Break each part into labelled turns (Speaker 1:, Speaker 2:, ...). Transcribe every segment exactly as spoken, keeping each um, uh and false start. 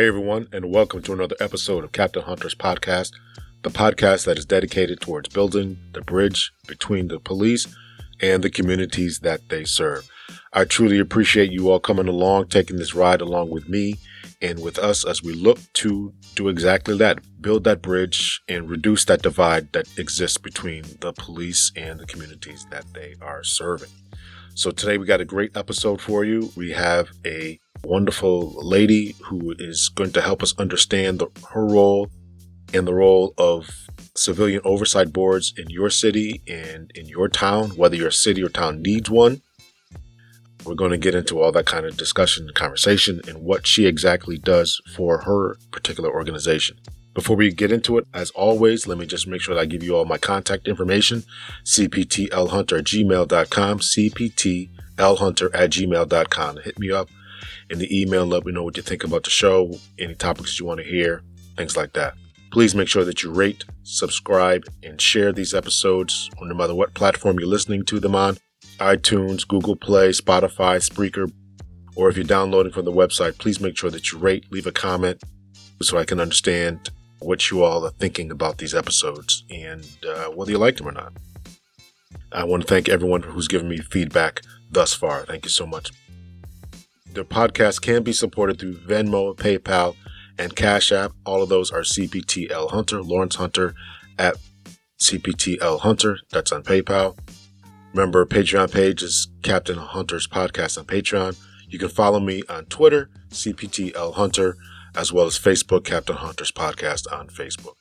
Speaker 1: Hey everyone, and welcome to another episode of Captain Hunter's Podcast, the podcast that is dedicated towards building the bridge between the police and the communities that they serve. I truly appreciate you all coming along, taking this ride along with me and with us as we look to do exactly that, build that bridge and reduce that divide that exists between the police and the communities that they are serving. So today we got a great episode for you. We have a wonderful lady who is going to help us understand the, her role and the role of civilian oversight boards in your city and in your town, whether your city or town needs one. We're going to get into all that kind of discussion and conversation and what she exactly does for her particular organization. Before we get into it, as always, let me just make sure that I give you all my contact information, c p t l hunter at gmail dot com, c p t l hunter at gmail dot com. Hit me up in the email, let me know what you think about the show, any topics you want to hear, things like that. Please make sure that you rate, subscribe, and share these episodes on no matter what platform you're listening to them on, iTunes, Google Play, Spotify, Spreaker, or if you're downloading from the website, please make sure that you rate, leave a comment so I can understand what you all are thinking about these episodes and uh, whether you liked them or not. I want to thank everyone who's given me feedback thus far. Thank you so much. The podcast can be supported through Venmo, PayPal, and Cash App. All of those are C P T L Hunter, Lawrence Hunter at C P T L Hunter. That's on PayPal. Remember, Patreon page is Captain Hunter's Podcast on Patreon. You can follow me on Twitter, C P T L Hunter, as well as Facebook, Captain Hunter's Podcast on Facebook.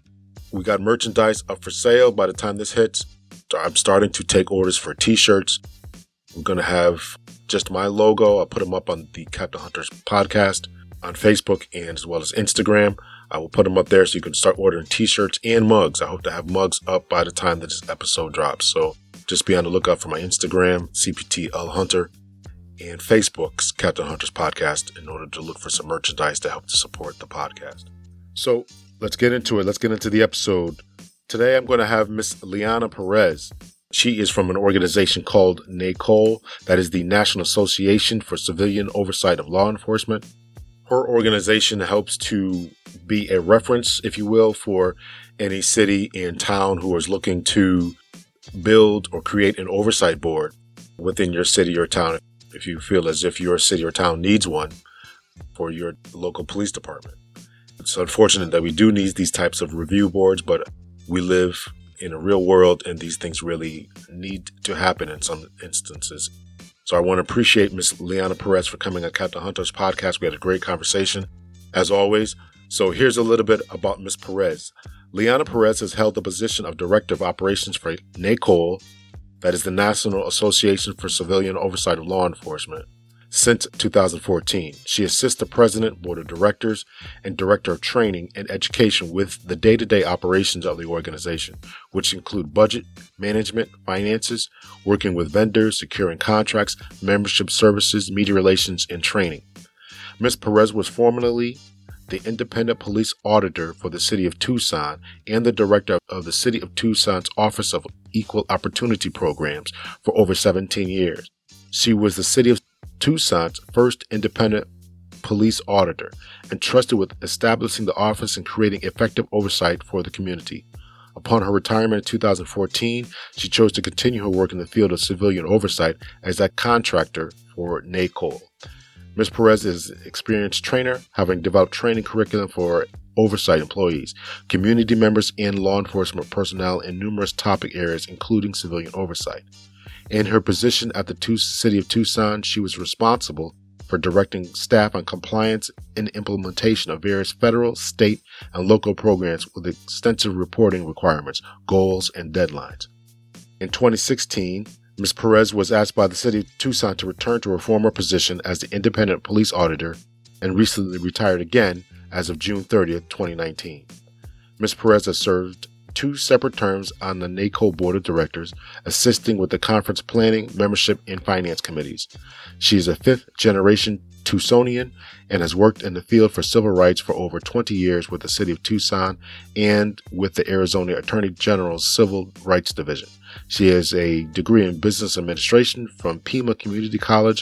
Speaker 1: We got merchandise up for sale by the time this hits. I'm starting to take orders for t-shirts. We're going to have just my logo. I'll put them up on the Captain Hunter's Podcast on Facebook and as well as Instagram. I will put them up there so you can start ordering t-shirts and mugs. I hope to have mugs up by the time that this episode drops. So just be on the lookout for my Instagram, C P T L Hunter, and Facebook's Captain Hunter's Podcast in order to look for some merchandise to help to support the podcast. So let's get into it. Let's get into the episode. Today I'm going to have Miss Liana Perez. She is from an organization called NACOL, that is the National Association for Civilian Oversight of Law Enforcement. Her organization helps to be a reference, if you will, for any city and town who is looking to build or create an oversight board within your city or town, if you feel as if your city or town needs one for your local police department. It's unfortunate that we do need these types of review boards, but we live in a real world and these things really need to happen in some instances. So I want to appreciate Miss Liana Perez for coming on Captain Hunter's Podcast. We had a great conversation, as always. So here's a little bit about Miss Perez. Liana Perez has held the position of Director of Operations for NACOL, that is the National Association for Civilian Oversight of Law Enforcement, since two thousand fourteen. She assists the President, Board of Directors, and Director of Training and Education with the day-to-day operations of the organization, which include budget, management, finances, working with vendors, securing contracts, membership services, media relations, and training. Miz Perez was formerly the independent police auditor for the City of Tucson and the director of the City of Tucson's Office of Equal Opportunity Programs for over seventeen years. She was the City of Tucson's first independent police auditor, entrusted with establishing the office and creating effective oversight for the community. Upon her retirement in two thousand fourteen, she chose to continue her work in the field of civilian oversight as a contractor for NACOL. Miz Perez is an experienced trainer, having developed training curriculum for oversight employees, community members, and law enforcement personnel in numerous topic areas, including civilian oversight. In her position at the Tu- City of Tucson, she was responsible for directing staff on compliance and implementation of various federal, state, and local programs with extensive reporting requirements, goals, and deadlines. In twenty sixteen, Miz Perez was asked by the City of Tucson to return to her former position as the independent police auditor and recently retired again as of June thirtieth, twenty nineteen. Miz Perez has served two separate terms on the NACOL Board of Directors, assisting with the conference planning, membership, and finance committees. She is a fifth-generation Tucsonian and has worked in the field for civil rights for over twenty years with the City of Tucson and with the Arizona Attorney General's Civil Rights Division. She has a degree in business administration from Pima Community College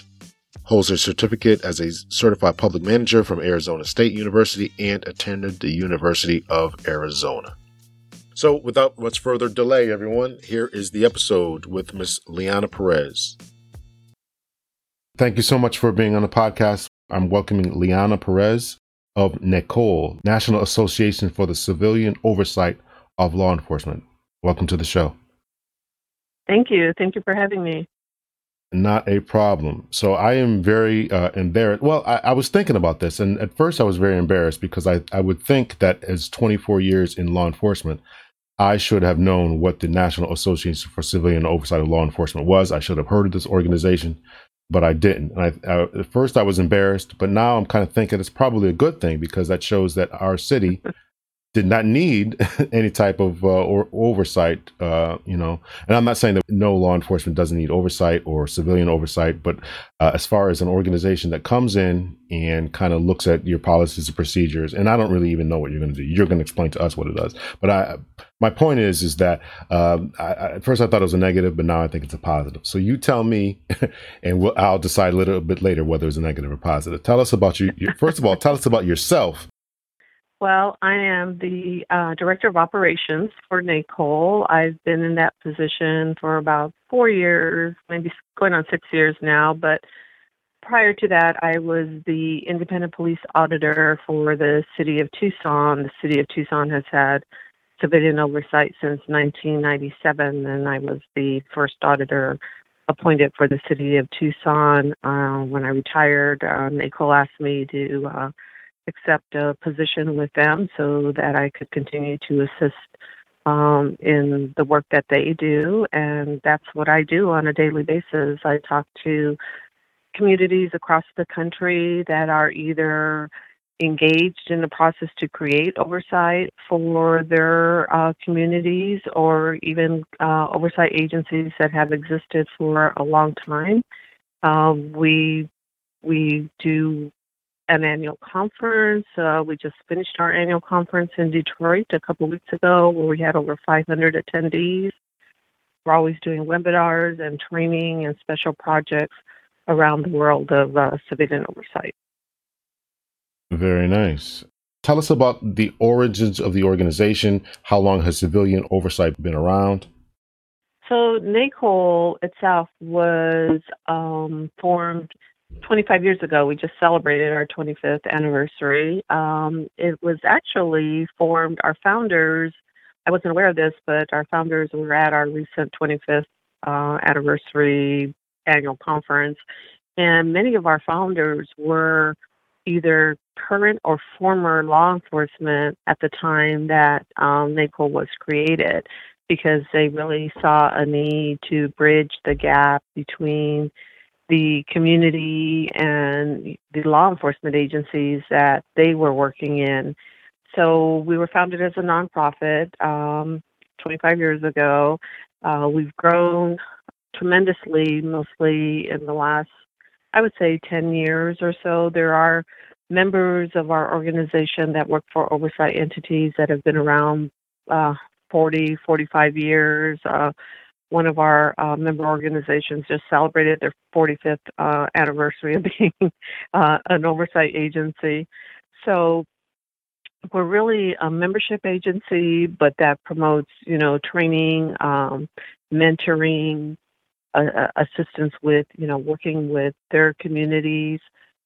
Speaker 1: holds a certificate as a certified public manager from Arizona State University, and attended the University of Arizona. So without much further delay, everyone, here is the episode with Miss Liana Perez. Thank you so much for being on the podcast. I'm welcoming Liana Perez of NACOLE, National Association for the Civilian Oversight of Law Enforcement. Welcome to the show.
Speaker 2: Thank you. Thank you for having me.
Speaker 1: Not a problem. So I am very uh, embarrassed. Well, I, I was thinking about this, and at first I was very embarrassed because I, I would think that as twenty-four years in law enforcement, I should have known what the National Association for Civilian Oversight of Law Enforcement was. I should have heard of this organization, but I didn't. And I, I, at first I was embarrassed, but now I'm kind of thinking it's probably a good thing because that shows that our city did not need any type of uh, or oversight, uh, you know, and I'm not saying that no law enforcement doesn't need oversight or civilian oversight, but uh, as far as an organization that comes in and kind of looks at your policies and procedures, and I don't really even know what you're going to do. You're going to explain to us what it does. But I, my point is, is that um, I, I, at first I thought it was a negative, but now I think it's a positive. So you tell me, and we'll, I'll decide a little bit later whether it's a negative or positive. Tell us about you. you first of all, tell us about yourself.
Speaker 2: Well, I am the uh, Director of Operations for NACOLE. I've been in that position for about four years, maybe going on six years now. But prior to that, I was the Independent Police Auditor for the City of Tucson. The City of Tucson has had civilian oversight since nineteen ninety-seven, and I was the first auditor appointed for the City of Tucson. Uh, when I retired, uh, NACOLE asked me to uh, accept a position with them so that I could continue to assist um, in the work that they do. And that's what I do on a daily basis. I talk to communities across the country that are either engaged in the process to create oversight for their uh, communities, or even uh, oversight agencies that have existed for a long time. Uh, we we do an annual conference. Uh, we just finished our annual conference in Detroit a couple of weeks ago, where we had over five hundred attendees. We're always doing webinars and training and special projects around the world of uh, civilian oversight.
Speaker 1: Very nice. Tell us about the origins of the organization. How long has civilian oversight been around?
Speaker 2: So NACOLE itself was um, formed twenty-five years ago. We just celebrated our twenty-fifth anniversary. Um, it was actually formed, our founders, I wasn't aware of this, but our founders were at our recent twenty-fifth uh, anniversary annual conference. And many of our founders were either current or former law enforcement at the time that um, NACOLE was created, because they really saw a need to bridge the gap between the community and the law enforcement agencies that they were working in. So we were founded as a nonprofit um, twenty-five years ago. Uh, we've grown tremendously, mostly in the last, I would say, ten years or so. There are members of our organization that work for oversight entities that have been around uh, forty, forty-five years. Uh, One of our uh, member organizations just celebrated their forty-fifth uh, anniversary of being uh, an oversight agency. So we're really a membership agency, but that promotes, you know, training, um, mentoring, uh, assistance with, you know, working with their communities.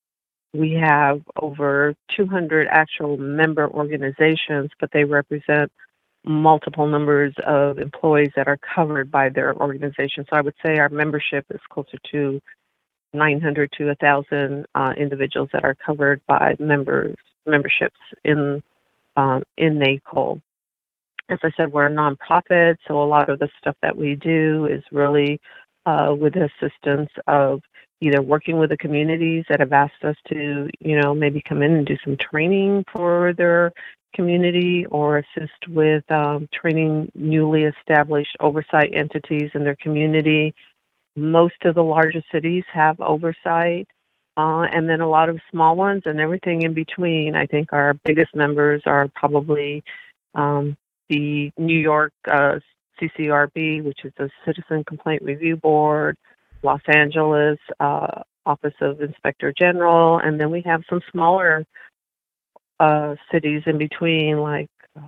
Speaker 2: We have over two hundred actual member organizations, but they represent multiple numbers of employees that are covered by their organization. So I would say our membership is closer to nine hundred to one thousand uh, individuals that are covered by members memberships in um, in NACOLE. As I said, we're a nonprofit, so a lot of the stuff that we do is really uh, with the assistance of either working with the communities that have asked us to, you know, maybe come in and do some training for their community, or assist with um, training newly established oversight entities in their community. Most of the larger cities have oversight, uh, and then a lot of small ones and everything in between. I think our biggest members are probably um, the New York uh, C C R B, which is the Citizen Complaint Review Board, Los Angeles, uh, Office of Inspector General, and then we have some smaller uh, cities in between, like uh,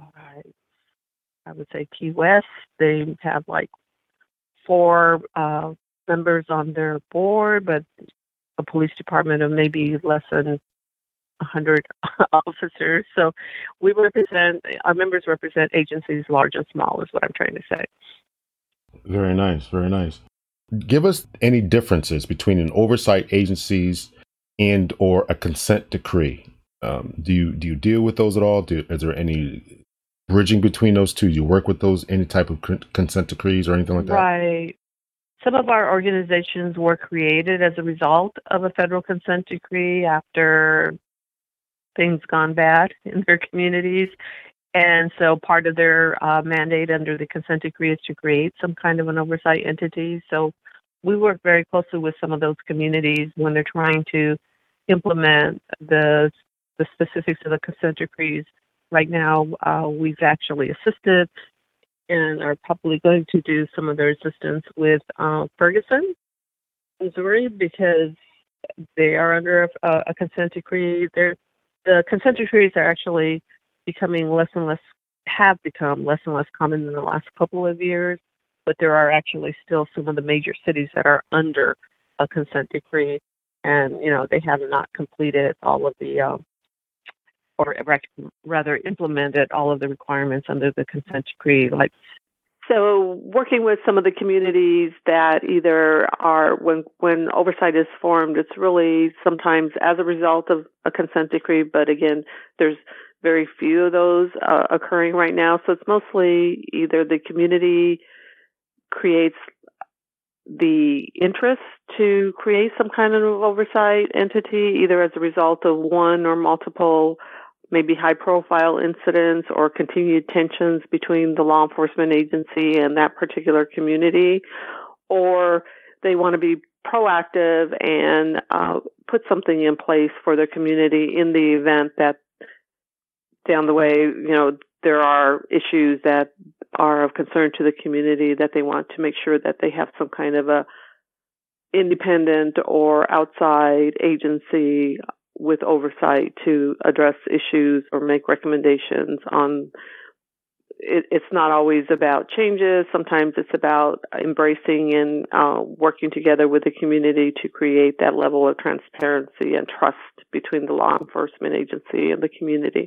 Speaker 2: I would say Key West. They have like four uh, members on their board, but a police department of maybe less than one hundred officers. So we represent, our members represent agencies large and small, is what I'm trying to say.
Speaker 1: Very nice, very nice. Give us any differences between an oversight agencies and or a consent decree. Um, do you do you deal with those at all? Do, is there any bridging between those two? Do you work with those, any type of con- consent decrees or anything like that?
Speaker 2: Right. Some of our organizations were created as a result of a federal consent decree after things gone bad in their communities. And so part of their uh, mandate under the consent decree is to create some kind of an oversight entity. So we work very closely with some of those communities when they're trying to implement the the specifics of the consent decrees. Right now, uh, we've actually assisted and are probably going to do some of their assistance with uh, Ferguson, Missouri, because they are under a, a consent decree. They're, the consent decrees are actually becoming less and less, have become less and less common in the last couple of years, but there are actually still some of the major cities that are under a consent decree, and, you know, they have not completed all of the, uh, or rather implemented all of the requirements under the consent decree. Like, so working with some of the communities that either are, when when oversight is formed, it's really sometimes as a result of a consent decree, but again, there's very few of those uh, occurring right now. So it's mostly either the community creates the interest to create some kind of oversight entity, either as a result of one or multiple maybe high-profile incidents or continued tensions between the law enforcement agency and that particular community, or they want to be proactive and uh, put something in place for their community in the event that down the way, you know, there are issues that are of concern to the community, that they want to make sure that they have some kind of a independent or outside agency with oversight to address issues or make recommendations on. It, it's not always about changes. Sometimes it's about embracing and uh, working together with the community to create that level of transparency and trust between the law enforcement agency and the community.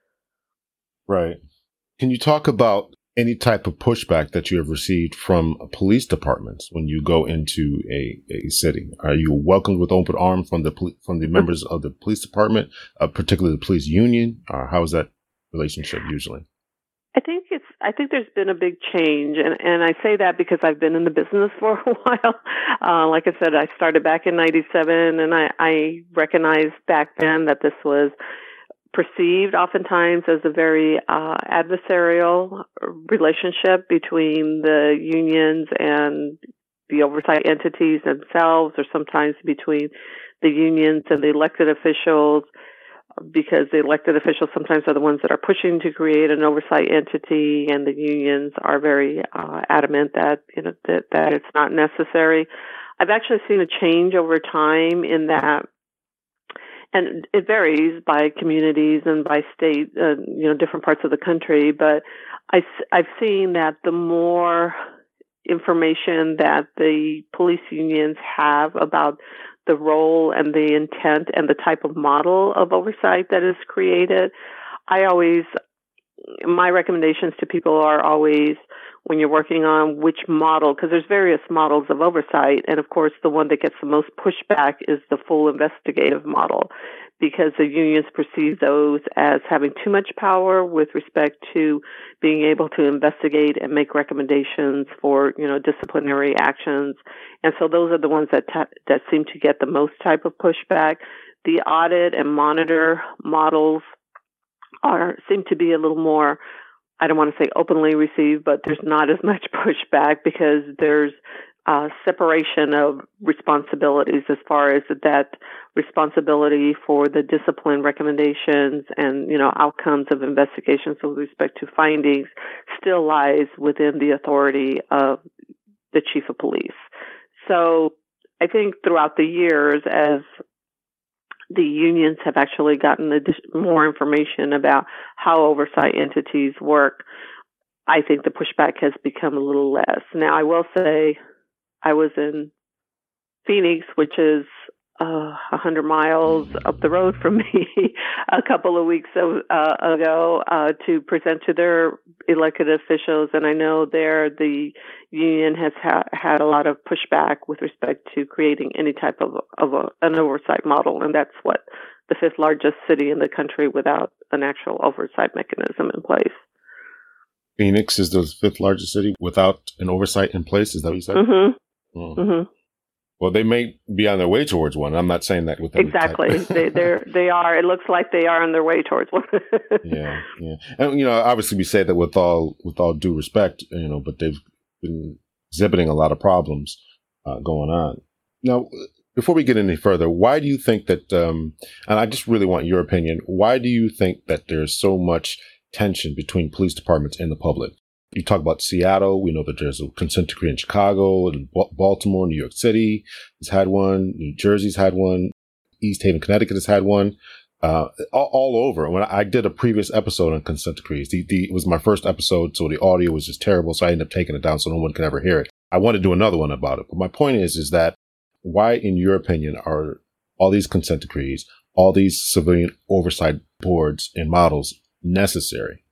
Speaker 1: Right. Can you talk about any type of pushback that you have received from police departments when you go into a, a city? Are you welcomed with open arms from the poli- from the members of the police department, uh, particularly the police union? Or how is that relationship usually?
Speaker 2: I think it's. I think there's been a big change, and, and I say that because I've been in the business for a while. Uh, like I said, I started back in ninety-seven, and I, I recognized back then that this was perceived oftentimes as a very uh, adversarial relationship between the unions and the oversight entities themselves, or sometimes between the unions and the elected officials, because the elected officials sometimes are the ones that are pushing to create an oversight entity, and the unions are very uh, adamant that, you know, that, that it's not necessary. I've actually seen a change over time in that. And it varies by communities and by state, uh, you know, different parts of the country. But I, I've seen that the more information that the police unions have about the role and the intent and the type of model of oversight that is created, I always, my recommendations to people are always, when you're working on which model, because there's various models of oversight, and of course the one that gets the most pushback is the full investigative model, because the unions perceive those as having too much power with respect to being able to investigate and make recommendations for, you know, disciplinary actions. And so those are the ones that ta- that seem to get the most type of pushback. The audit and monitor models are seem to be a little more, I don't want to say openly received, but there's not as much pushback because there's uh, separation of responsibilities as far as that responsibility for the discipline recommendations and, you know, outcomes of investigations with respect to findings still lies within the authority of the chief of police. So I think throughout the years, as the unions have actually gotten more information about how oversight entities work, I think the pushback has become a little less. Now, I will say I was in Phoenix, which is uh, one hundred miles up the road from me a couple of weeks of, uh, ago uh, to present to their elected officials. And I know there the union has ha- had a lot of pushback with respect to creating any type of, of a, an oversight model. And that's what the fifth largest city in the country without an actual oversight mechanism in place.
Speaker 1: Phoenix is the fifth largest city without an oversight in place. Is that what you said?
Speaker 2: Mm-hmm.
Speaker 1: Mm.
Speaker 2: Mm-hmm.
Speaker 1: Well, they may be on their way towards one. I'm not saying that with any
Speaker 2: exactly. they they're, they are. It looks like they are on their way towards one.
Speaker 1: yeah, yeah. And you know, obviously, we say that with all with all due respect, you know, but they've been exhibiting a lot of problems uh, going on. Now, before we get any further, why do you think that? Um, and I just really want your opinion. Why do you think that there's so much tension between police departments and the public? You talk about Seattle. We know that there's a consent decree in Chicago, and Baltimore, New York City has had one. New Jersey's had one. East Haven, Connecticut has had one. Uh, all, all over. When I did a previous episode on consent decrees, the, the, it was my first episode, so the audio was just terrible. So I ended up taking it down so no one could ever hear it. I want to do another one about it. But my point is, is that why, in your opinion, are all these consent decrees, all these civilian oversight boards and models necessary?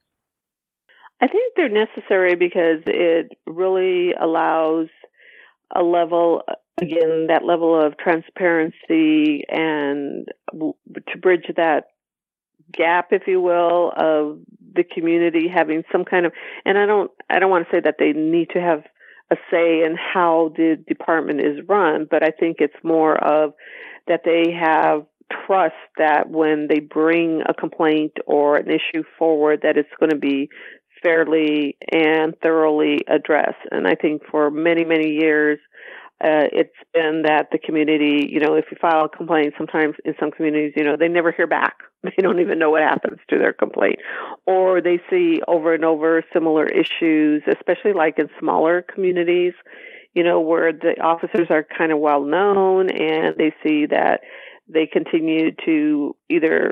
Speaker 2: I think they're necessary because it really allows a level, again, that level of transparency and to bridge that gap, if you will, of the community having some kind of, and I don't, I don't want to say that they need to have a say in how the department is run, but I think it's more of that they have trust that when they bring a complaint or an issue forward, that it's going to be fairly and thoroughly addressed. And I think for many, many years, uh, it's been that the community, you know, if you file a complaint, sometimes in some communities, you know, they never hear back. They don't even know what happens to their complaint. Or they see over and over similar issues, especially like in smaller communities, you know, where the officers are kind of well known and they see that they continue to either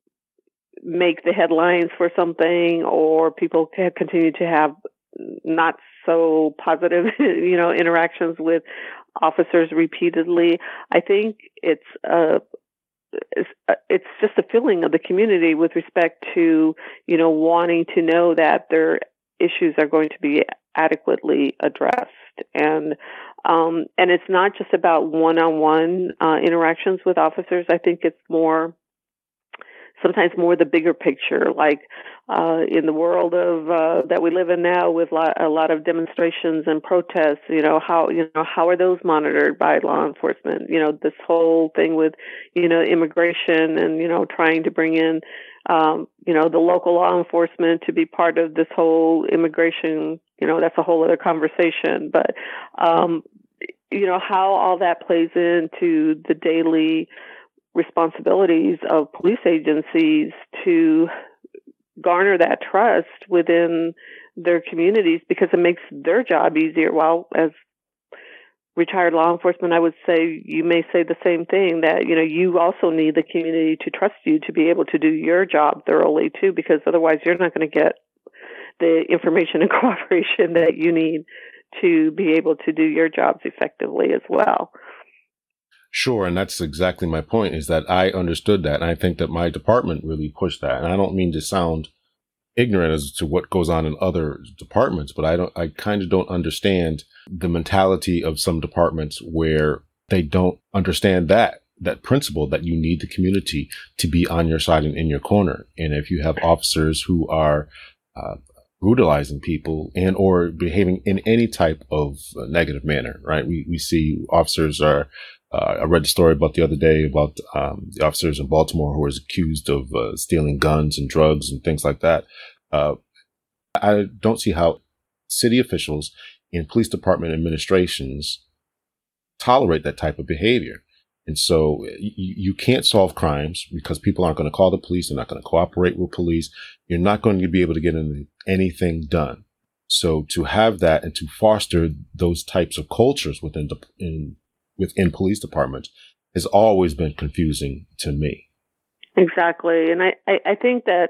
Speaker 2: make the headlines for something, or people continue to have not so positive, you know, interactions with officers repeatedly. I think it's a, it's, it's just a feeling of the community with respect to, you know, wanting to know that their issues are going to be adequately addressed. And, um, and it's not just about one-on-one uh, interactions with officers. I think it's more sometimes more the bigger picture, like uh, in the world of uh, that we live in now, with lot, a lot of demonstrations and protests. You know how you know how are those monitored by law enforcement? You know this whole thing with you know immigration and you know trying to bring in um, you know the local law enforcement to be part of this whole immigration. You know that's a whole other conversation, but um, you know how all that plays into the daily responsibilities of police agencies to garner that trust within their communities, because it makes their job easier. Well, as retired law enforcement, I would say you may say the same thing, that, you know, you also need the community to trust you to be able to do your job thoroughly too, because otherwise you're not going to get the information and cooperation that you need to be able to do your jobs effectively as well.
Speaker 1: Sure. And that's exactly my point, is that I understood that. And I think that my department really pushed that. And I don't mean to sound ignorant as to what goes on in other departments, but I don't, I kind of don't understand the mentality of some departments where they don't understand that, that principle that you need the community to be on your side and in your corner. And if you have officers who are, uh, brutalizing people and or behaving in any type of uh, negative manner, right? We, we see officers are, Uh, I read the story about the other day about um, the officers in Baltimore who was accused of uh, stealing guns and drugs and things like that. Uh, I don't see how city officials and police department administrations tolerate that type of behavior. And so you, you can't solve crimes because people aren't going to call the police. They're not going to cooperate with police. You're not going to be able to get anything done. So to have that and to foster those types of cultures within the in within police departments has always been confusing to me.
Speaker 2: Exactly. And I, I, I think that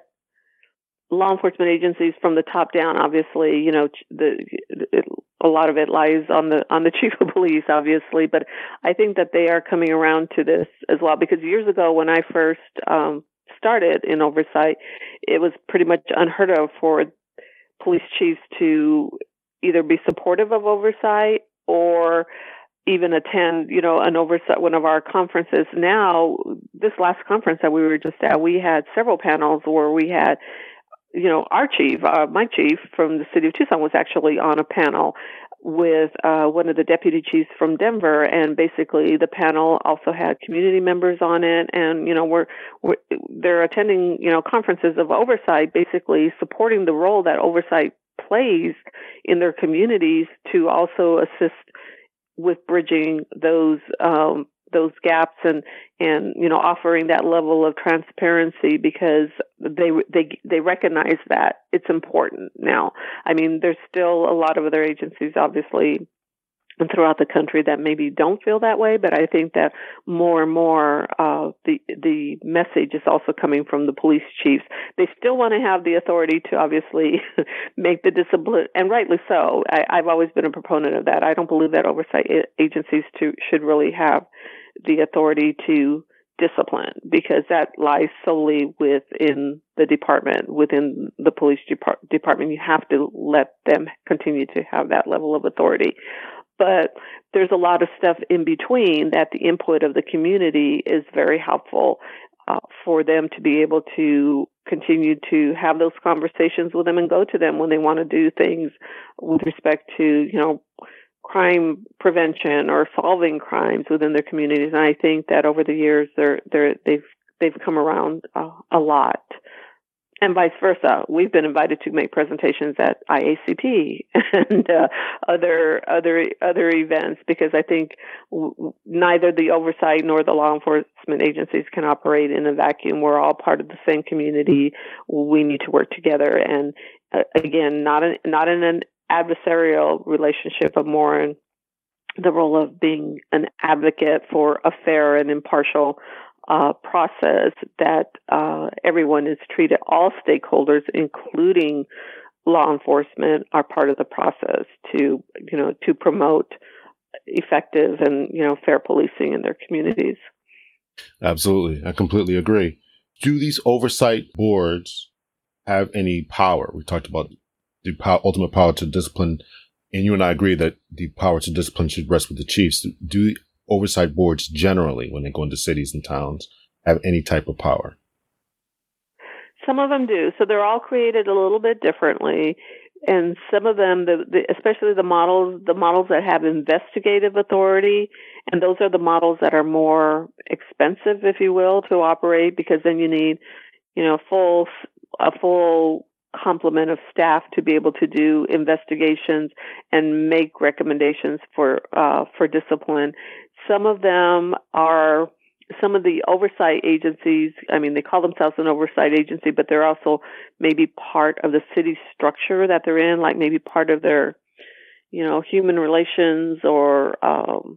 Speaker 2: law enforcement agencies from the top down, obviously, you know, the, it, a lot of it lies on the on the chief of police, obviously, but I think that they are coming around to this as well, because years ago when I first um, started in oversight, it was pretty much unheard of for police chiefs to either be supportive of oversight or even attend, you know, an oversight, one of our conferences. Now, this last conference that we were just at, we had several panels where we had, you know, our chief, uh, my chief from the city of Tucson was actually on a panel with uh, one of the deputy chiefs from Denver, and basically the panel also had community members on it, and you know, we're, we're they're attending, you know, conferences of oversight, basically supporting the role that oversight plays in their communities to also assist with bridging those um, those gaps and and you know, offering that level of transparency, because they they they recognize that it's important now. I mean, there's still a lot of other agencies, obviously, throughout the country that maybe don't feel that way, but I think that more and more uh, the the message is also coming from the police chiefs. They still want to have the authority to obviously make the discipline, and rightly so. I, I've always been a proponent of that. I don't believe that oversight agencies to, should really have the authority to discipline, because that lies solely within the department, within the police depart- department. You have to let them continue to have that level of authority. But there's a lot of stuff in between that the input of the community is very helpful uh, for them to be able to continue to have those conversations with them and go to them when they want to do things with respect to, you know, crime prevention or solving crimes within their communities. And I think that over the years, they're, they're, they've they've come around uh, a lot. And vice versa. We've been invited to make presentations at I A C P and uh, other other other events, because I think w- neither the oversight nor the law enforcement agencies can operate in a vacuum. We're all part of the same community. We need to work together, and uh, again, not in, not in an adversarial relationship, but more in the role of being an advocate for a fair and impartial Uh, process that uh, everyone is treated, all stakeholders, including law enforcement, are part of the process to, you know, to promote effective and, you know, fair policing in their communities.
Speaker 1: Absolutely. I completely agree. Do these oversight boards have any power? We talked about the power, ultimate power to discipline, and you and I agree that the power to discipline should rest with the chiefs. Do oversight boards generally, when they go into cities and towns, have any type of power?
Speaker 2: Some of them do. So they're all created a little bit differently. And some of them, the, the, especially the models, the models that have investigative authority, and those are the models that are more expensive, if you will, to operate, because then you need, you know, full, a full complement of staff to be able to do investigations and make recommendations for uh, for discipline. Some of them are, some of the oversight agencies, I mean, they call themselves an oversight agency, but they're also maybe part of the city structure that they're in, like maybe part of their, you know, human relations, or um,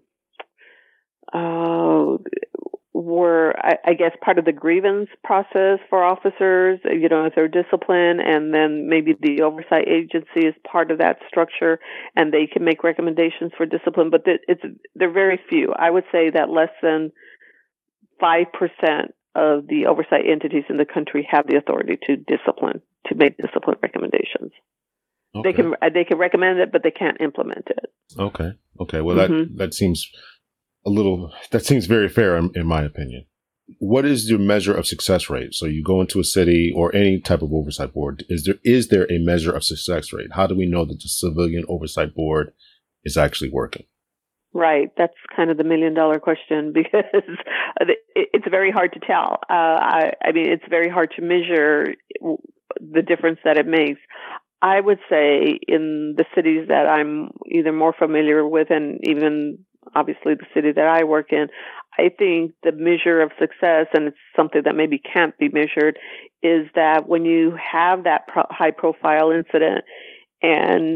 Speaker 2: uh, were, I, I guess, part of the grievance process for officers, you know, if they're disciplined, and then maybe the oversight agency is part of that structure, and they can make recommendations for discipline. But it's they're very few. I would say that less than five percent of the oversight entities in the country have the authority to discipline, to make discipline recommendations. Okay. They can they can recommend it, but they can't implement it.
Speaker 1: Okay. Okay. Well, mm-hmm. that that seems a little, that seems very fair in, in my opinion. What is your measure of success rate? So you go into a city or any type of oversight board. Is there, is there a measure of success rate? How do we know that the civilian oversight board is actually working?
Speaker 2: Right. That's kind of the million dollar question, because it's very hard to tell. Uh, I, I mean, it's very hard to measure the difference that it makes. I would say in the cities that I'm either more familiar with, and even obviously the city that I work in, I think the measure of success, and it's something that maybe can't be measured, is that when you have that pro- high profile incident, and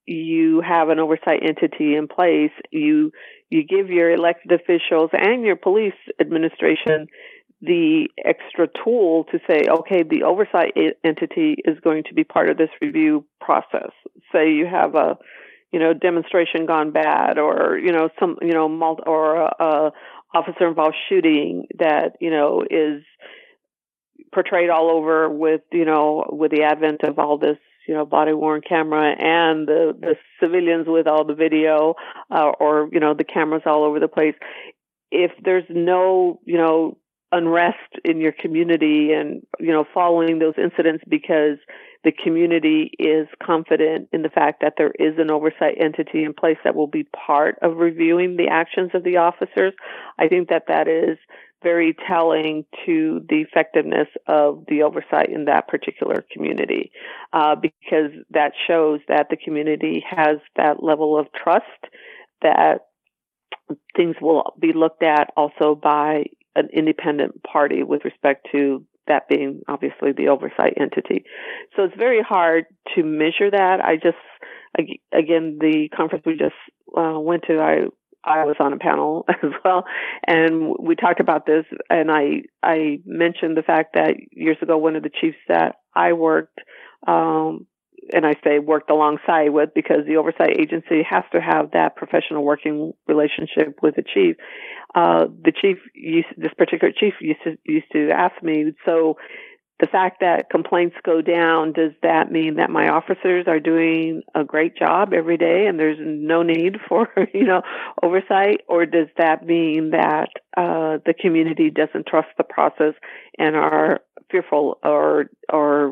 Speaker 2: you have an oversight entity in place, you you give your elected officials and your police administration the extra tool to say, okay, the oversight entity is going to be part of this review process. Say you have a, you know, demonstration gone bad, or, you know, some, you know, multi, or a, a officer involved shooting that, you know, is portrayed all over with, you know, with the advent of all this, you know, body worn camera and the, the civilians with all the video, uh, or, you know, the cameras all over the place. If there's no, you know, unrest in your community and, you know, following those incidents because the community is confident in the fact that there is an oversight entity in place that will be part of reviewing the actions of the officers, I think that that is very telling to the effectiveness of the oversight in that particular community, uh, because that shows that the community has that level of trust that things will be looked at also by an independent party with respect to that being obviously the oversight entity. So it's very hard to measure that. I just, again, the conference we just uh, went to, I I was on a panel as well, and we talked about this, and I I mentioned the fact that years ago, one of the chiefs that I worked, um, and I say worked alongside with, because the oversight agency has to have that professional working relationship with the chief. Uh, the chief, used, this particular chief used to, used to ask me, so the fact that complaints go down, does that mean that my officers are doing a great job every day and there's no need for, you know, oversight? Or does that mean that uh, the community doesn't trust the process and are fearful or or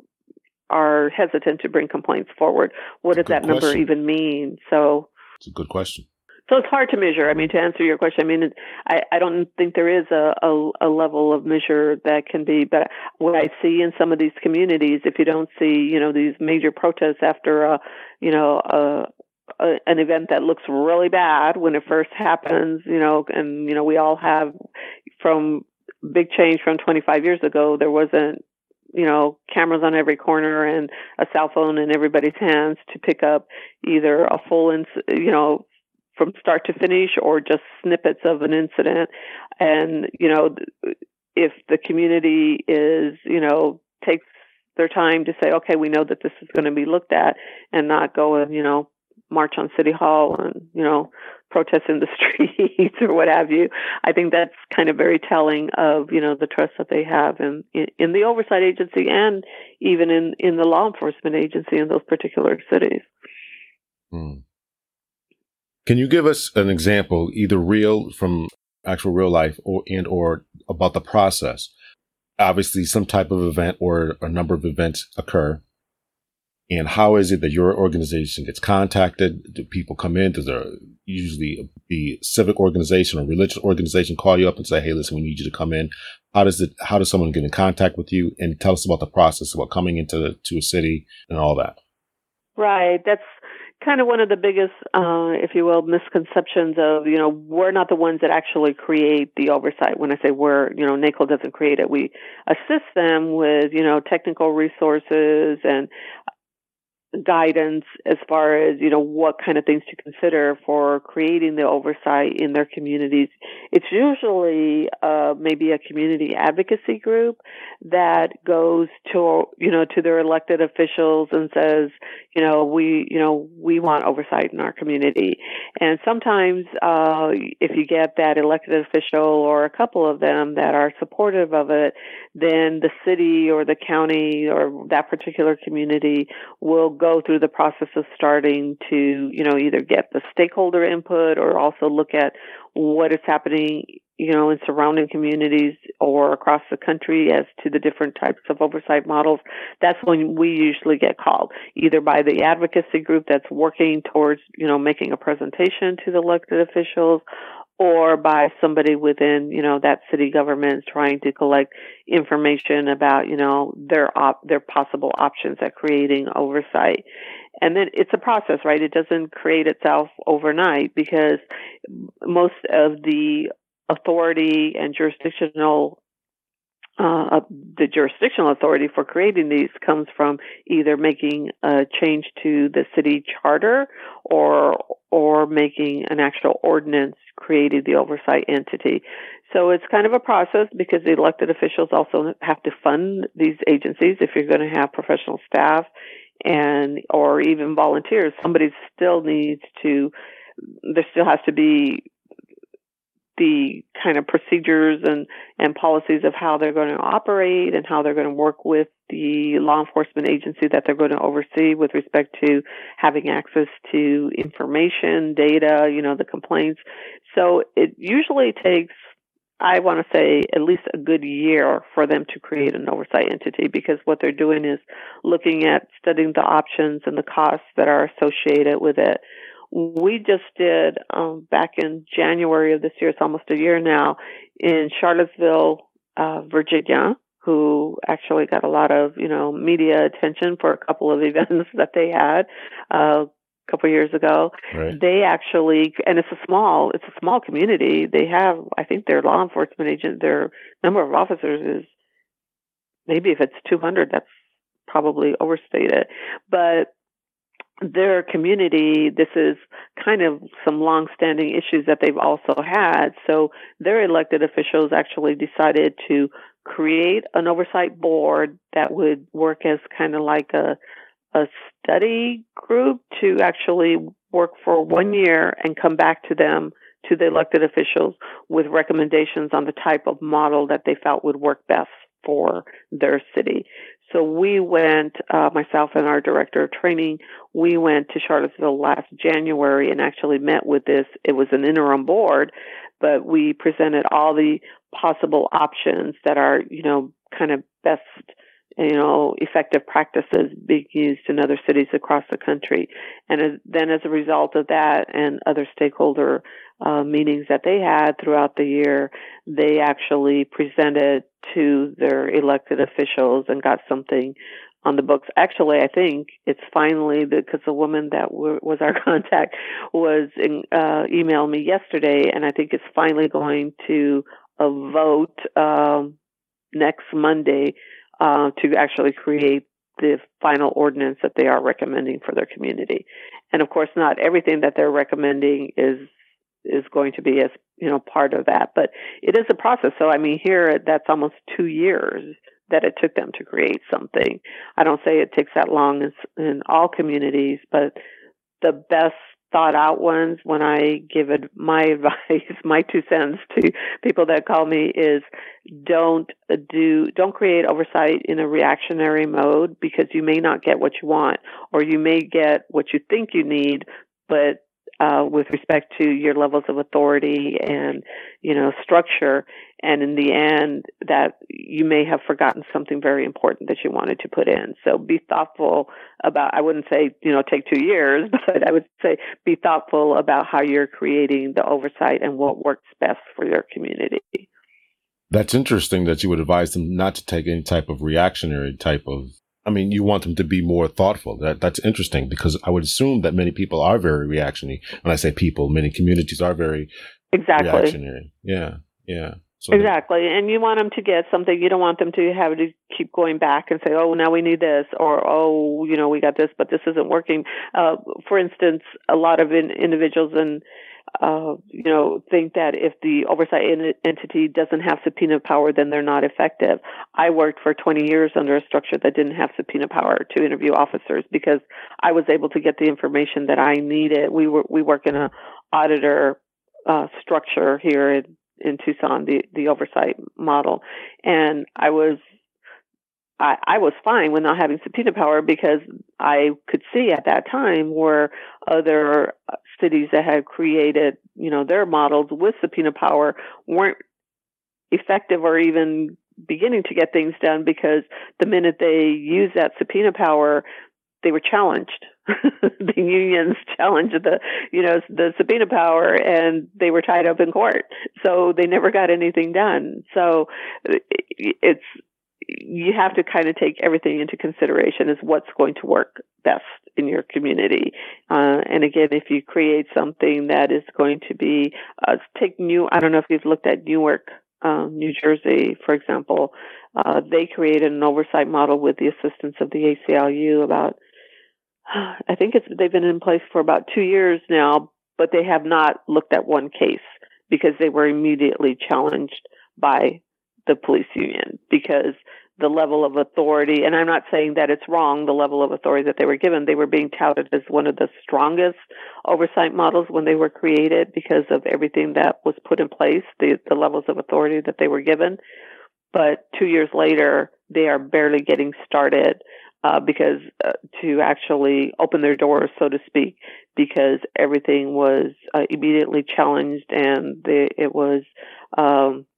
Speaker 2: are hesitant to bring complaints forward? What does that
Speaker 1: question.
Speaker 2: number even mean? So
Speaker 1: it's a good question.
Speaker 2: So it's hard to measure. I mean, to answer your question, I mean, I, I don't think there is a, a, a level of measure that can be, but what I see in some of these communities, if you don't see, you know, these major protests after, a, you know, a, a, an event that looks really bad when it first happens, you know, and, you know, we all have from big change from twenty-five years ago, there wasn't, you know, cameras on every corner and a cell phone in everybody's hands to pick up either a full, ins- you know, from start to finish or just snippets of an incident. And, you know, if the community is, you know, takes their time to say, okay, we know that this is going to be looked at, and not go and, you know, march on City Hall and, you know, protest in the streets or what have you. I think that's kind of very telling of, you know, the trust that they have in, in, in the oversight agency and even in, in the law enforcement agency in those particular cities.
Speaker 1: Hmm. Can you give us an example, either real from actual real life or and or about the process? Obviously, some type of event or a number of events occur. And how is it that your organization gets contacted? Do people come in? Does there usually the civic organization or religious organization call you up and say, hey, listen, we need you to come in? How does it, how does someone get in contact with you? And tell us about the process about coming into to a city and all that.
Speaker 2: Right. That's kind of one of the biggest, uh, if you will, misconceptions of, you know, we're not the ones that actually create the oversight. When I say we're, you know, NACOL doesn't create it. We assist them with, you know, technical resources and guidance as far as, you know, what kind of things to consider for creating the oversight in their communities. It's usually uh, maybe a community advocacy group that goes to, you know, to their elected officials and says, you know, we, you know, we want oversight in our community. And sometimes uh, if you get that elected official or a couple of them that are supportive of it, then the city or the county or that particular community will go through the process of starting to, you know, either get the stakeholder input or also look at what is happening, you know, in surrounding communities or across the country as to the different types of oversight models. That's when we usually get called, either by the advocacy group that's working towards, you know, making a presentation to the elected officials, or by somebody within, you know, that city government trying to collect information about, you know, their op- their possible options at creating oversight. And then it's a process, right? It doesn't create itself overnight, because most of the authority and jurisdictional uh, the jurisdictional authority for creating these comes from either making a change to the city charter or or making an actual ordinance creating the oversight entity. So it's kind of a process because the elected officials also have to fund these agencies. If you're going to have professional staff and or even volunteers, somebody still needs to, there still has to be the kind of procedures and, and policies of how they're going to operate and how they're going to work with the law enforcement agency that they're going to oversee with respect to having access to information, data, you know, the complaints. So it usually takes, I want to say, at least a good year for them to create an oversight entity, because what they're doing is looking at studying the options and the costs that are associated with it. We just did, um, back in January of this year, it's almost a year now, in Charlottesville, uh, Virginia, who actually got a lot of, you know, media attention for a couple of events that they had uh, a couple of years ago.
Speaker 1: Right.
Speaker 2: They actually, and it's a small, it's a small community. They have, I think their law enforcement agent, their number of officers is, maybe if it's two hundred, that's probably overstated. But their community, this is kind of some long-standing issues that they've also had. So their elected officials actually decided to create an oversight board that would work as kind of like a a study group to actually work for one year and come back to them, to the elected officials, with recommendations on the type of model that they felt would work best for their city. So we went, uh, myself and our director of training, we went to Charlottesville last January and actually met with this. It was an interim board, but we presented all the possible options that are, you know, kind of best, you know, effective practices being used in other cities across the country. And as, then as a result of that and other stakeholder uh, meetings that they had throughout the year, they actually presented to their elected officials and got something on the books. Actually, I think it's finally, because the woman that w- was our contact was in, uh, emailed me yesterday, and I think it's finally going to a vote um, next Monday uh, to actually create the final ordinance that they are recommending for their community. And of course, not everything that they're recommending is is going to be as, you know, part of that, but it is a process. So, I mean, here, that's almost two years that it took them to create something. I don't say it takes that long in, in all communities, but the best thought out ones, when I give it my advice, my two cents to people that call me, is don't do, don't create oversight in a reactionary mode, because you may not get what you want, or you may get what you think you need, but Uh, with respect to your levels of authority and, you know, structure. And in the end, that you may have forgotten something very important that you wanted to put in. So be thoughtful about, I wouldn't say, you know, take two years, but I would say be thoughtful about how you're creating the oversight and what works best for your community.
Speaker 1: That's interesting that you would advise them not to take any type of reactionary type of, I mean, you want them to be more thoughtful. That That's interesting, because I would assume that many people are very reactionary. When I say people, many communities are very
Speaker 2: exactly.
Speaker 1: reactionary. Yeah, yeah. So
Speaker 2: exactly. They, and you want them to get something. You don't want them to have to keep going back and say, oh, now we need this, or, oh, you know, we got this, but this isn't working. Uh, for instance, a lot of in, individuals and Uh, you know, think that if the oversight entity doesn't have subpoena power, then they're not effective. I worked for twenty years under a structure that didn't have subpoena power to interview officers, because I was able to get the information that I needed. We were we work in a auditor uh, structure here in, in Tucson, the the oversight model, and I was. I, I was fine with not having subpoena power, because I could see at that time where other cities that had created, you know, their models with subpoena power weren't effective or even beginning to get things done, because the minute they used that subpoena power, they were challenged. The unions challenged the, you know, the subpoena power, and they were tied up in court. So they never got anything done. So it's, you have to kind of take everything into consideration as what's going to work best in your community. Uh, and again, if you create something that is going to be, uh, take new, I don't know if you've looked at Newark, um, New Jersey, for example. Uh, they created an oversight model with the assistance of the A C L U about, I think it's they've been in place for about two years now, but they have not looked at one case because they were immediately challenged by the police union because the level of authority, and I'm not saying that it's wrong, the level of authority that they were given, they were being touted as one of the strongest oversight models when they were created because of everything that was put in place, the, the levels of authority that they were given. But two years later, they are barely getting started uh, because uh, to actually open their doors, so to speak, because everything was uh, immediately challenged and they, it was um,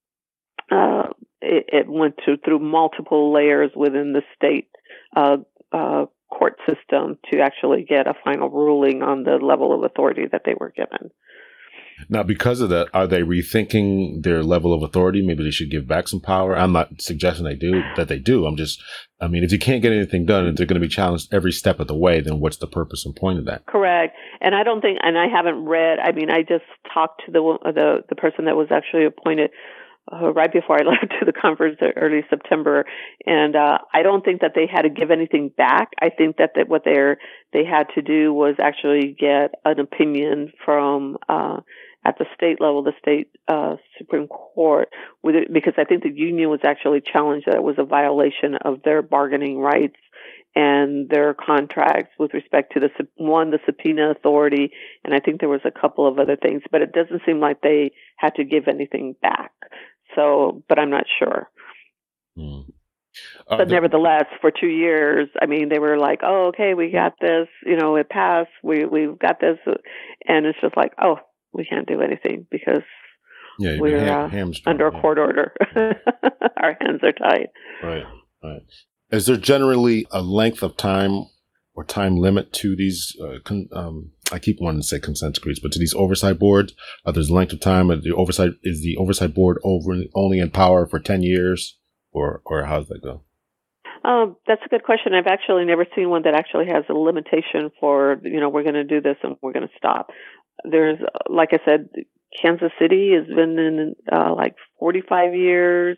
Speaker 2: uh, it, it went to, through multiple layers within the state uh, uh, court system to actually get a final ruling on the level of authority that they were given.
Speaker 1: Now, because of that, are they rethinking their level of authority? Maybe they should give back some power. I'm not suggesting they do, that they do. I'm just, I mean, if you can't get anything done and they're going to be challenged every step of the way, then what's the purpose and point of that?
Speaker 2: Correct. And I don't think, and I haven't read, I mean, I just talked to the, the, the person that was actually appointed Uh, right before I left to the conference early September, and uh, I don't think that they had to give anything back. I think that, that what they're they had to do was actually get an opinion from uh, at the state level, the state uh, Supreme Court, with it, because I think the union was actually challenged that it was a violation of their bargaining rights and their contracts with respect to the one, the subpoena authority, and I think there was a couple of other things, but it doesn't seem like they had to give anything back. So, but I'm not sure.
Speaker 1: Hmm. Uh,
Speaker 2: but
Speaker 1: the-
Speaker 2: nevertheless, for two years, I mean, they were like, "Oh, okay, we got this. You know, it passed. We we've got this," and it's just like, "Oh, we can't do anything because
Speaker 1: yeah,
Speaker 2: we're
Speaker 1: ham-
Speaker 2: uh,
Speaker 1: hamstrung,
Speaker 2: under a
Speaker 1: yeah.
Speaker 2: court order. Our hands are tied."
Speaker 1: Right, right. Is there generally a length of time or time limit to these? Uh, con- um, I keep wanting to say consent decrees, but to these oversight boards, uh, there's a length of time. Is the oversight is the oversight board over only in power for ten years, or or how does that go?
Speaker 2: Um, that's a good question. I've actually never seen one that actually has a limitation for, you know, we're going to do this and we're going to stop. There's, like I said, Kansas City has been in uh, like forty-five years.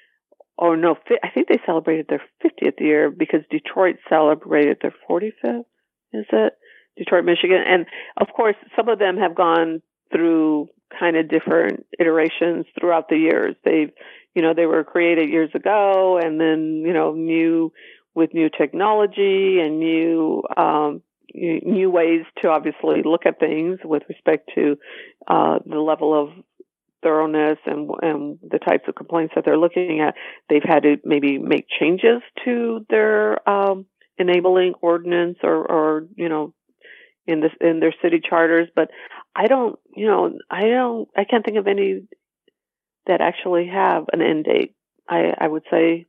Speaker 2: Or no, I think they celebrated their fiftieth year because Detroit celebrated their forty-fifth. Is it? Detroit, Michigan. And of course, some of them have gone through kind of different iterations throughout the years. They've, you know, they were created years ago and then, you know, new with new technology and new, um, new ways to obviously look at things with respect to uh, the level of thoroughness and, and the types of complaints that they're looking at. They've had to maybe make changes to their um, enabling ordinance or, or, you know, in this in their city charters. But I don't, you know, I don't, I can't think of any that actually have an end date. I, I would say,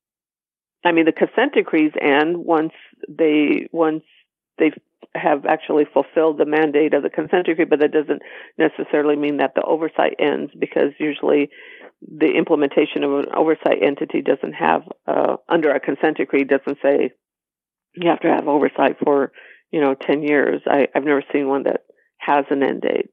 Speaker 2: I mean, the consent decrees end once they once they have actually fulfilled the mandate of the consent decree, but that doesn't necessarily mean that the oversight ends, because usually the implementation of an oversight entity doesn't have, uh, under a consent decree, doesn't say you have to have oversight for, you know, ten years. I, I've never seen one that has an end date.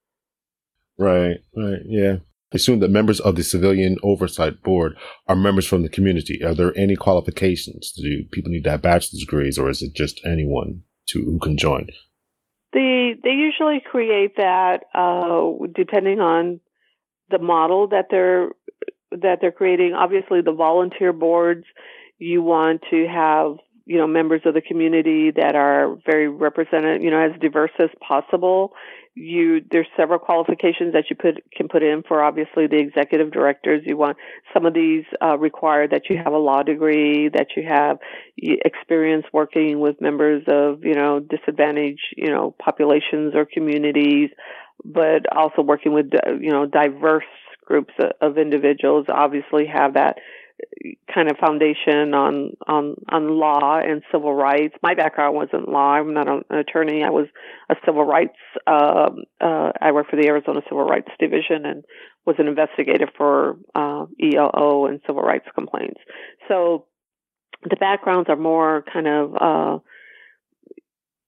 Speaker 1: Right, right, yeah. I assume that members of the Civilian Oversight Board are members from the community. Are there any qualifications? Do people need to have bachelor's degrees, or is it just anyone to who can join?
Speaker 2: They they usually create that uh, depending on the model that they're that they're creating. Obviously, the volunteer boards, you want to have, you know, members of the community that are very represented, you know, as diverse as possible. You, there's several qualifications that you put, can put in for, obviously, the executive directors. You want, some of these uh, require that you have a law degree, that you have experience working with members of, you know, disadvantaged, you know, populations or communities, but also working with, you know, diverse groups of individuals. Obviously have that kind of foundation on, on, on law and civil rights. My background wasn't law. I'm not an attorney. I was a civil rights, uh, uh, I worked for the Arizona Civil Rights Division and was an investigator for, uh, E L O and civil rights complaints. So the backgrounds are more kind of, uh,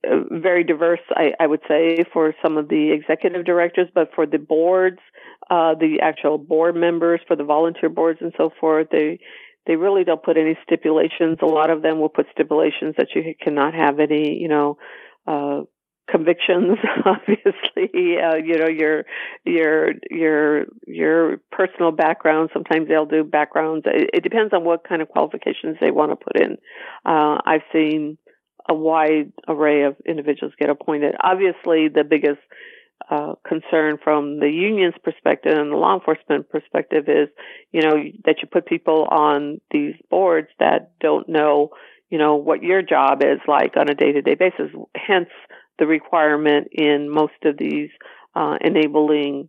Speaker 2: very diverse, I, I would say, for some of the executive directors, but for the boards, uh, the actual board members, for the volunteer boards and so forth, they they really don't put any stipulations. A lot of them will put stipulations that you cannot have any, you know, uh, convictions. Obviously, uh, you know, your your your your personal background. Sometimes they'll do backgrounds. It, it depends on what kind of qualifications they want to put in. Uh, I've seen a wide array of individuals get appointed. Obviously, the biggest uh, concern from the union's perspective and the law enforcement perspective is, you know, that you put people on these boards that don't know, you know, what your job is like on a day-to-day basis. Hence, the requirement in most of these uh, enabling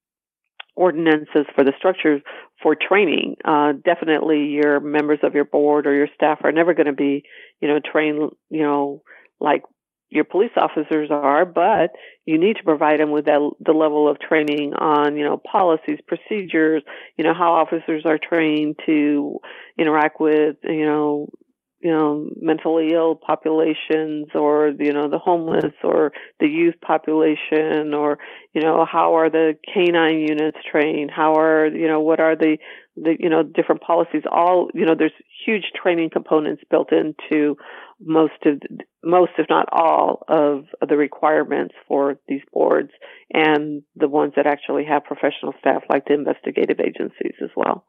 Speaker 2: ordinances for the structures for training. Uh, definitely your members of your board or your staff are never going to be, you know, trained, you know, like your police officers are, but you need to provide them with that, the level of training on, you know, policies, procedures, you know, how officers are trained to interact with, you know, you know, mentally ill populations or, you know, the homeless or the youth population, or, you know, how are the canine units trained? How are, you know, what are the, the, you know, different policies? All, you know, there's huge training components built into most of, most, if not all of the requirements for these boards and the ones that actually have professional staff like the investigative agencies as well.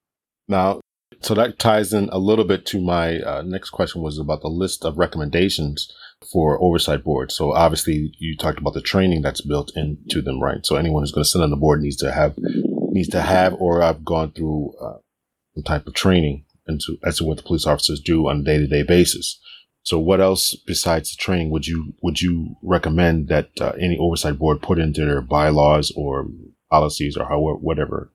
Speaker 1: Now, so that ties in a little bit to my uh, next question, was about the list of recommendations for oversight boards. So obviously you talked about the training that's built into them, right? So anyone who's going to sit on the board needs to have, needs to have, or I've gone through uh, some type of training into, as to what the police officers do on a day-to-day basis. So what else besides the training would you, would you recommend that uh, any oversight board put into their bylaws or policies or however, whatever?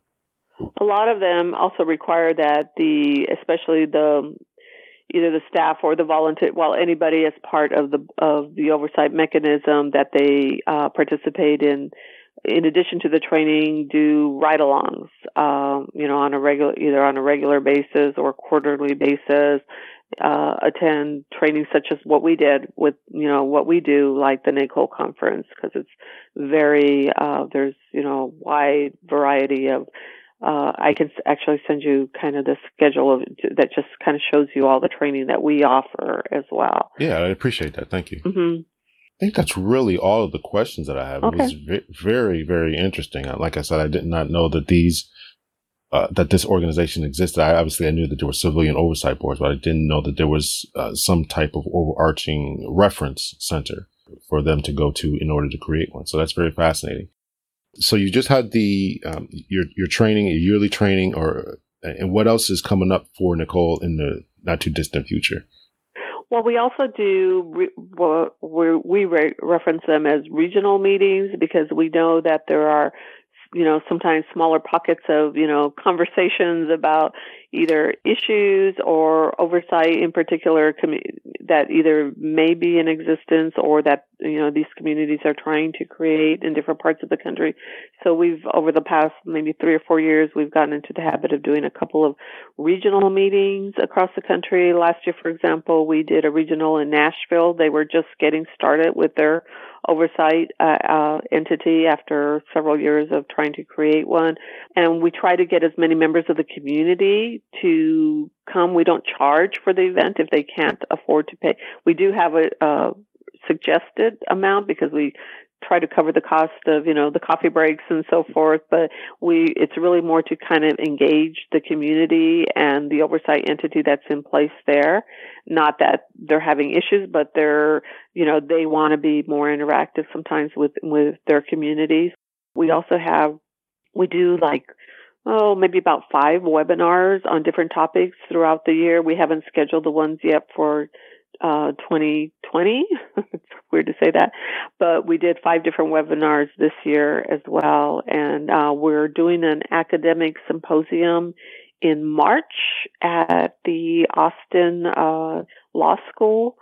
Speaker 2: A lot of them also require that the, especially the, either the staff or the volunteer, well, anybody as part of the of the oversight mechanism, that they uh, participate in, in addition to the training, do ride-alongs, um, you know, on a regular, either on a regular basis or quarterly basis. Uh, attend training such as what we did with, you know, what we do, like the NACOL conference, because it's very, uh, there's, you know, wide variety of. Uh, I can actually send you kind of the schedule of that just kind of shows you all the training that we offer as well.
Speaker 1: Yeah, I appreciate that. Thank you.
Speaker 2: Mm-hmm.
Speaker 1: I think that's really all of the questions that I have.
Speaker 2: Okay.
Speaker 1: It was v- very, very interesting. Like I said, I did not know that these, uh, that this organization existed. I obviously I knew that there were civilian oversight boards, but I didn't know that there was uh, some type of overarching reference center for them to go to in order to create one. So that's very fascinating. So you just had the um, your your training, your yearly training, or and what else is coming up for Nicole in the not too distant future?
Speaker 2: Well, we also do re- well, we re- reference them as regional meetings because we know that there are, you know, sometimes smaller pockets of, you know, conversations about either issues or oversight in particular com- that either may be in existence or that, you know, these communities are trying to create in different parts of the country. So we've, over the past maybe three or four years, we've gotten into the habit of doing a couple of regional meetings across the country. Last year, for example, we did a regional in Nashville. They were just getting started with their oversight uh, uh, entity after several years of trying to create one. And we try to get as many members of the community to come. We don't charge for the event if they can't afford to pay. We do have a, a suggested amount because we try to cover the cost of, you know, the coffee breaks and so forth, but we, it's really more to kind of engage the community and the oversight entity that's in place there. Not that they're having issues, but they're, you know, they want to be more interactive sometimes with, with their communities. We also have, we do like, oh, maybe about five webinars on different topics throughout the year. We haven't scheduled the ones yet for uh, twenty twenty. It's weird to say that, but we did five different webinars this year as well. And uh, we're doing an academic symposium in March at the Austin uh, Law School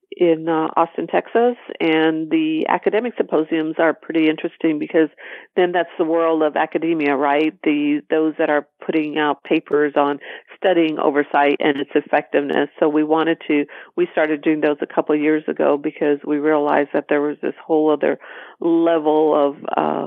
Speaker 2: in uh, Austin, Texas, and the academic symposiums are pretty interesting because then that's the world of academia, right? The those that are putting out papers on studying oversight and its effectiveness. So we wanted to, we started doing those a couple of years ago because we realized that there was this whole other level of uh,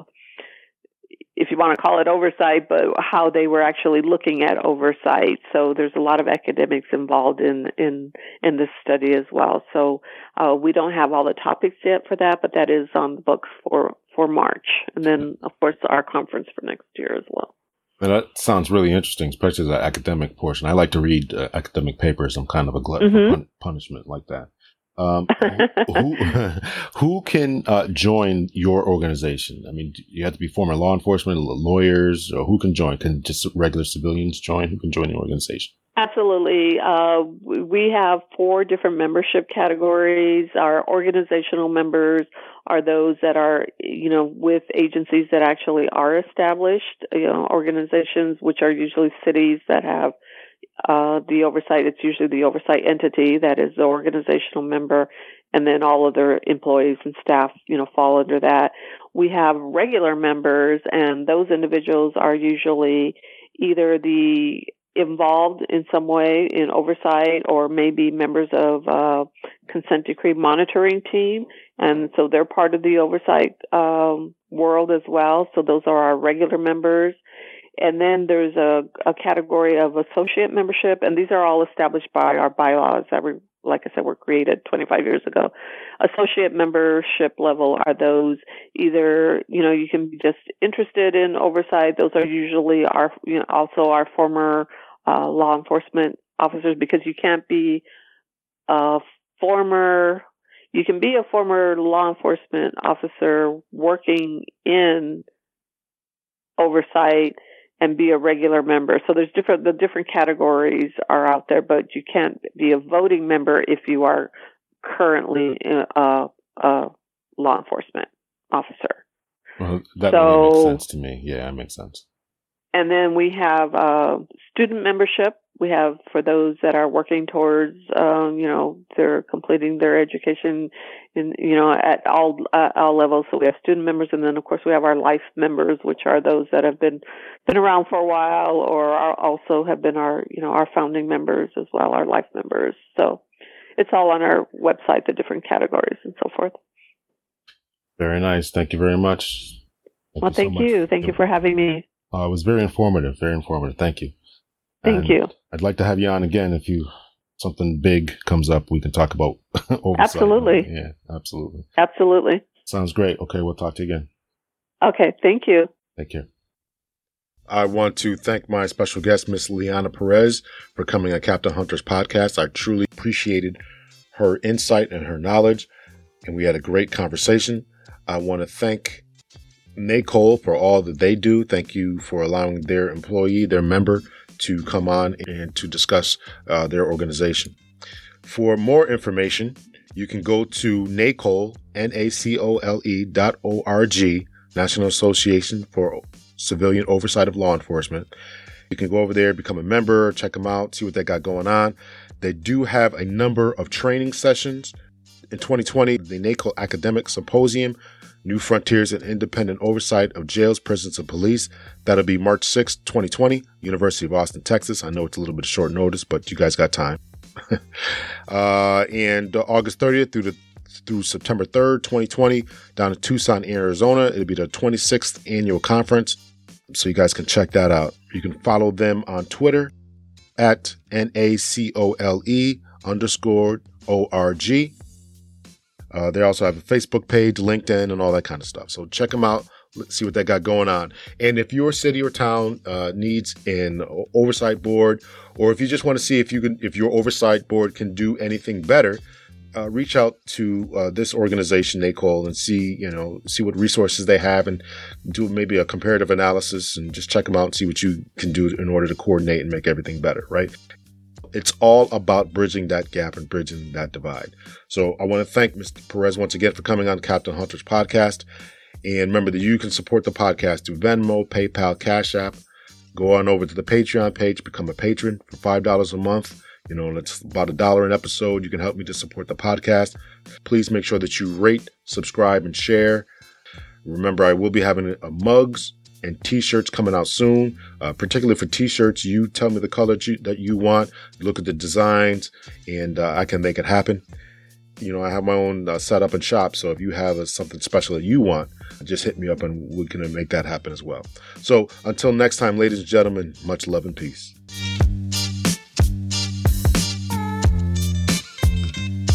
Speaker 2: if you want to call it oversight, but how they were actually looking at oversight. So there's a lot of academics involved in in, in this study as well. So uh, we don't have all the topics yet for that, but that is on the books for, for March. And then, of course, our conference for next year as well.
Speaker 1: Well, that sounds really interesting, especially the academic portion. I like to read uh, academic papers. I'm kind of a glutton mm-hmm. for pun- punishment like that. Um, who, who can uh, join your organization? I mean, you have to be former law enforcement, lawyers, or who can join? Can just regular civilians join? Who can join the organization?
Speaker 2: Absolutely. Uh, we have four different membership categories. Our organizational members are those that are, you know, with agencies that actually are established, you know, organizations, which are usually cities that have Uh, the oversight, it's usually the oversight entity that is the organizational member, and then all of their employees and staff, you know, fall under that. We have regular members, and those individuals are usually either the involved in some way in oversight or maybe members of uh, consent decree monitoring team, and so they're part of the oversight um, world as well. So those are our regular members. And then there's a, a category of associate membership, and these are all established by our bylaws that were, like I said, were created twenty-five years ago. Associate membership level are those either, you know, you can be just interested in oversight. Those are usually our, you know, also our former uh, law enforcement officers, because you can't be a former, you can be a former law enforcement officer working in oversight and be a regular member. So there's different, the different categories are out there, but you can't be a voting member if you are currently a, a law enforcement officer.
Speaker 1: Well, that
Speaker 2: so,
Speaker 1: really makes sense to me. Yeah, that makes sense.
Speaker 2: And then we have uh, student membership. We have for those that are working towards, um, you know, they're completing their education in, you know, at all uh, all levels. So we have student members, and then of course we have our life members, which are those that have been been around for a while, or are also have been our, you know, our founding members as well, our life members. So it's all on our website, the different categories and so forth.
Speaker 1: Very nice. Thank you very much.
Speaker 2: Thank well, you thank so you. Much. Thank you for having me.
Speaker 1: Uh, it was very informative. Very informative. Thank you.
Speaker 2: Thank and you.
Speaker 1: I'd like to have you on again if you something big comes up. We can talk about oversight.
Speaker 2: Absolutely.
Speaker 1: Yeah, absolutely.
Speaker 2: Absolutely.
Speaker 1: Sounds great. Okay, we'll talk to you again.
Speaker 2: Okay, thank you.
Speaker 1: Take care. I want to thank my special guest, Miss Liana Perez, for coming on Captain Hunter's podcast. I truly appreciated her insight and her knowledge, and we had a great conversation. I want to thank NACOL for all that they do. Thank you for allowing their employee, their member, to come on and to discuss uh, their organization. For more information, you can go to NACOL, N A C O L E dot O R G, National Association for Civilian Oversight of Law Enforcement. You can go over there, become a member, check them out, see what they got going on. They do have a number of training sessions. In twenty twenty, the NACOL Academic Symposium, New Frontiers in Independent Oversight of Jails, Prisons, and Police. That'll be March sixth, twenty twenty, University of Austin, Texas. I know it's a little bit of short notice, but you guys got time. uh, and uh, August thirtieth through the through September third, twenty twenty, down in Tucson, Arizona. It'll be the twenty-sixth annual conference. So you guys can check that out. You can follow them on Twitter at N A C O L E underscore O R G. Uh, they also have a Facebook page, LinkedIn, and all that kind of stuff. So check them out. Let's see what they got going on. And if your city or town uh, needs an oversight board, or if you just want to see if you can, if your oversight board can do anything better, uh, reach out to uh, this organization, NACOL, and see, you know, see what resources they have, and do maybe a comparative analysis, and just check them out and see what you can do in order to coordinate and make everything better, right? It's all about bridging that gap and bridging that divide. So I want to thank Mister Perez once again for coming on Captain Hunter's podcast. And remember that you can support the podcast through Venmo, PayPal, Cash App. Go on over to the Patreon page, become a patron for five dollars a month. You know, it's about a dollar an episode. You can help me to support the podcast. Please make sure that you rate, subscribe, and share. Remember, I will be having a mugs and t-shirts coming out soon, uh, particularly for t-shirts. You tell me the color you, that you want, look at the designs, and uh, I can make it happen. You know, I have my own uh, setup and shop, so if you have a, something special that you want, just hit me up and we can make that happen as well. So until next time, ladies and gentlemen, much love and peace.